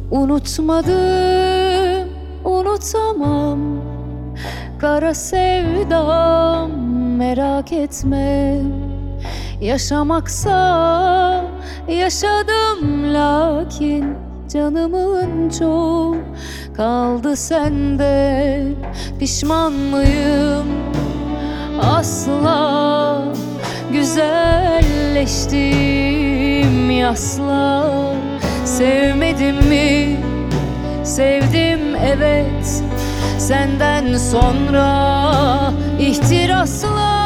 Unutmadım, unutamam. Kara sevdam, merak etme. Yaşamaksa yaşadım, lakin canımın çok kaldı sende. Pişman mıyım? Asla. Güzelleştim yasla. Sevmedim mi? Sevdim evet. Senden sonra ihtirasla.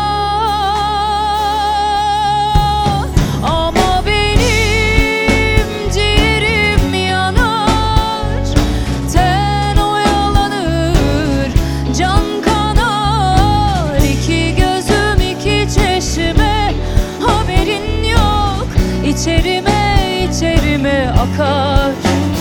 Ama benim ciğerim yanar, ten oyalanır, can kanar. İki gözüm iki çeşme, haberin yok. İçerime içerime akar.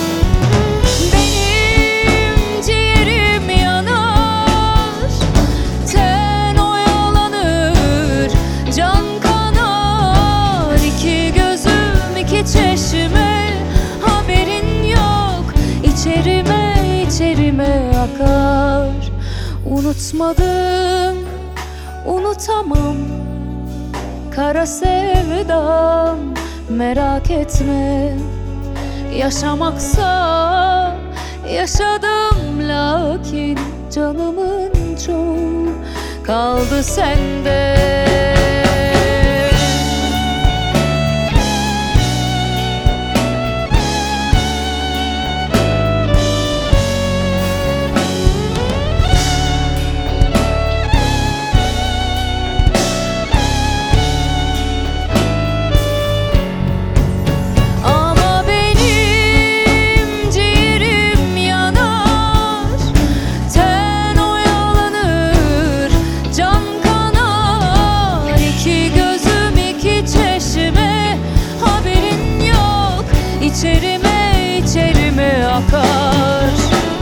İçerime akar. Unutmadım, unutamam. Kara sevdam, merak etme. Yaşamaksa yaşadım, lakin canımın çok kaldı sende. İçerime içerime akar.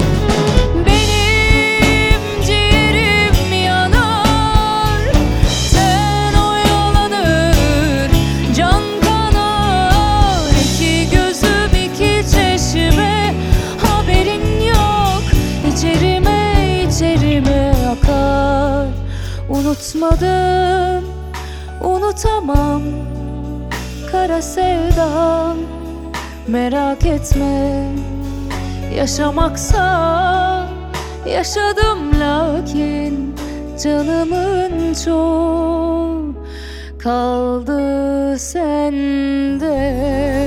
Benim ciğerim yanar, ten oyalanır, can kanar. İki gözüm iki çeşme, haberin yok. İçerime içerime akar. Unutmadım, unutamam. Kara sevdam, merak etme. Yaşamaksa yaşadım, lakin canımın çok kaldı sende.